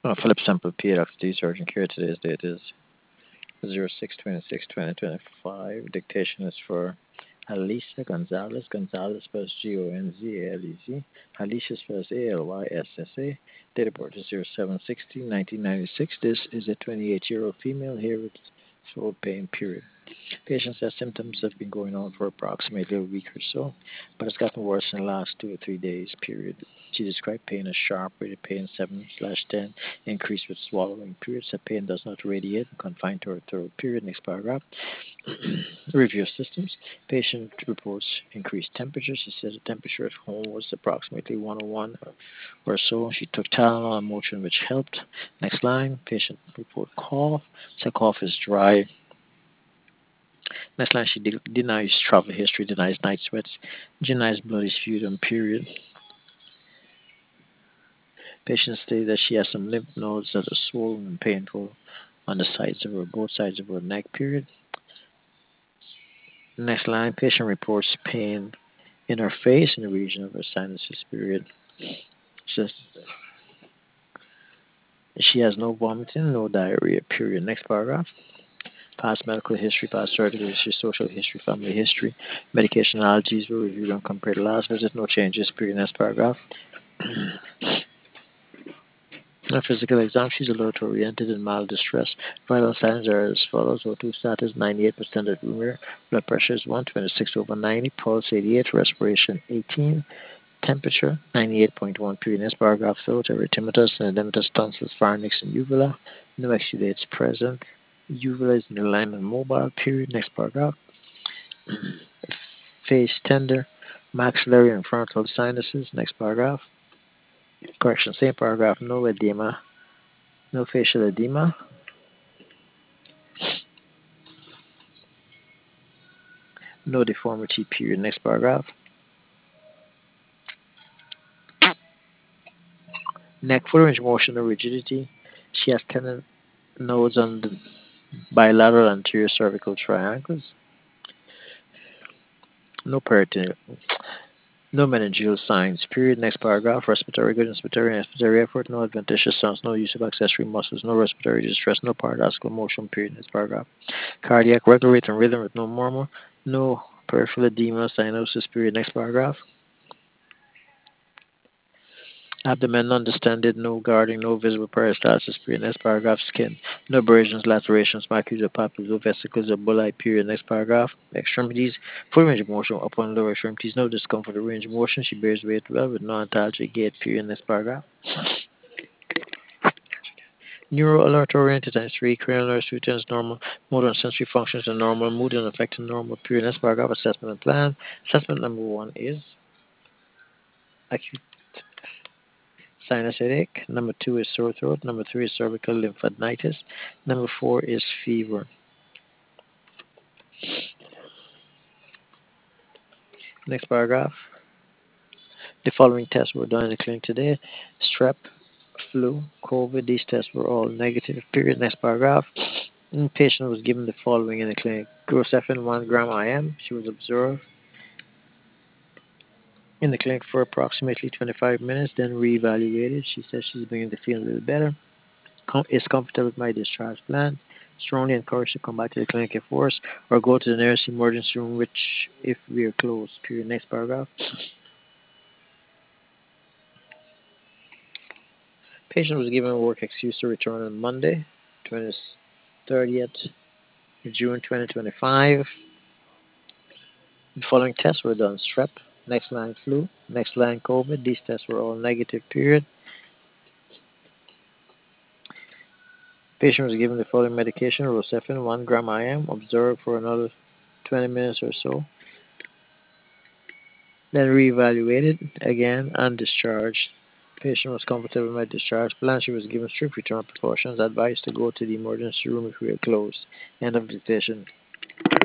Philip Sample PhD Urgent Care. Today's date is 06/26/2025. Dictation is for Alicia Gonzalez. Gonzalez spells Gonzalez. Alicia spells Alyssa. Date of birth is 07/16/1996. This is a 28-year-old female here with throat pain, period. Patient says symptoms have been going on for approximately a week or so, but it's gotten worse in the last 2 or 3 days, period. She described pain as sharp, rated pain 7/10, increased with swallowing, period. Said pain does not radiate and confined to her throat, period. Next paragraph. Review systems. Patient reports increased temperature. She said the temperature at home was approximately 101 or so. She took Tylenol and Motrin, which helped. Next line. Patient report cough. Said cough is dry. Next line, she denies travel history, denies night sweats, denies bloody sputum, period. Patient stated that she has some lymph nodes that are swollen and painful on the sides of her, both sides of her neck, period. Next line, patient reports pain in her face in the region of her sinuses, period. Says she has no vomiting, no diarrhea, period. Next paragraph. Past medical history, past surgical history, social history, family history, medication allergies were reviewed and compared to last visit, no changes, period. Next paragraph. A physical exam, she's alert oriented in mild distress. Vital signs are as follows: O2 status 98% at room air, blood pressure is 126/90, pulse 88, respiration 18, temperature 98.1, period. Next paragraph, throat, erythematous, and edematous tonsils, pharynx, and uvula. No exudates present. Uvula is in alignment mobile, period. Next paragraph. Face tender, maxillary and frontal sinuses. Next paragraph. Correction, same paragraph. No edema, no facial edema. No deformity, period. Next paragraph. Neck full range of motion or rigidity. She has tendon nodes on the bilateral anterior cervical triangles. No peritoneal. No meningeal signs, period. Next paragraph. Respiratory good, inspiratory, and expiratory effort. No adventitious sounds. No use of accessory muscles. No respiratory distress. No paradoxical motion, period. Next paragraph. Cardiac regular rate and rhythm with no murmur. No peripheral edema, cyanosis, period. Next paragraph. Abdomen undistended, no guarding, no visible peristalsis, period. Next paragraph, skin. No abrasions, lacerations, macules, or papules, no vesicles, or bullae, period. Next paragraph, extremities. Full range of motion, upper and lower extremities, no discomfort or range of motion. She bears weight well with no antalgic gait, period. Next paragraph. Neuro alert oriented times 3, cranial nerves 2 times normal, motor and sensory functions are normal, mood and affecting normal, period. Next paragraph, assessment and plan. Assessment number 1 is acute sinus headache. Number 2 is sore throat. Number 3 is cervical lymphadenitis. Number 4 is fever. Next paragraph. The following tests were done in the clinic today: strep, flu, COVID. These tests were all negative, period. Next paragraph. The patient was given the following in the clinic: Grosephin 1 gram IM. She was observed in the clinic for approximately 25 minutes, then reevaluated. She says she's beginning to feel a little better. Is comfortable with my discharge plan. Strongly encouraged to come back to the clinic if worse, or go to the nearest emergency room, which if we are closed. Period. Next paragraph. Patient was given work excuse to return on Monday, 30th June 2025. The following tests were done: strep, next line flu, next line COVID. These tests were all negative. Period. Patient was given the following medication: Rosefin 1 gram IM, observed for another 20 minutes or so, then reevaluated again and discharged. Patient was comfortable with my discharge plan. She was given strict return precautions, advised to go to the emergency room if we are closed. End of dictation.